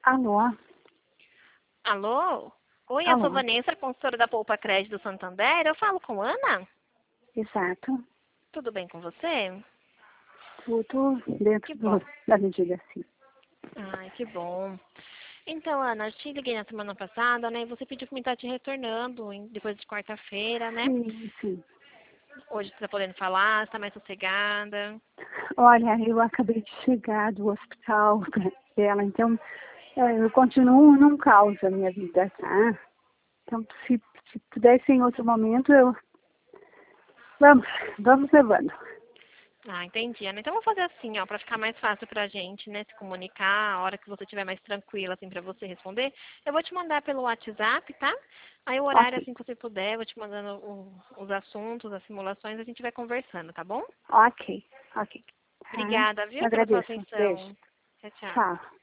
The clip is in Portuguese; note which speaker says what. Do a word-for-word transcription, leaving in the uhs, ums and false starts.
Speaker 1: Alô?
Speaker 2: Alô? Oi, eu sou
Speaker 1: Alô?
Speaker 2: Vanessa, consultora da Poupa Crédito do Santander. Eu falo com Ana?
Speaker 1: Exato.
Speaker 2: Tudo bem com você?
Speaker 1: Tudo
Speaker 2: Que
Speaker 1: dentro
Speaker 2: bom.
Speaker 1: do, da medida, sim.
Speaker 2: Ai, que bom. Então, Ana, eu te liguei na semana passada, né? E você pediu pra mim estar te retornando em- depois de quarta-feira, né?
Speaker 1: Sim, sim.
Speaker 2: Hoje você tá podendo falar, você tá mais sossegada.
Speaker 1: Olha, eu acabei de chegar do hospital dela, então eh, eu continuo num caos a minha vida, tá? Então, se, se pudesse em outro momento, eu... Vamos, vamos levando.
Speaker 2: Ah, entendi, Ana. Então, vou fazer assim, ó, pra ficar mais fácil pra gente, né, se comunicar, a hora que você estiver mais tranquila, assim, pra você responder. Eu vou te mandar pelo WhatsApp, tá? Aí o horário,
Speaker 1: Ok,
Speaker 2: assim que você puder, eu vou te mandando o- os assuntos, as simulações, a gente vai conversando, tá bom?
Speaker 1: ok, ok. Tá?
Speaker 2: Obrigada, viu, pela sua
Speaker 1: Agradeço. Beijo.
Speaker 2: atenção. Tchau, tchau.
Speaker 1: Tchau.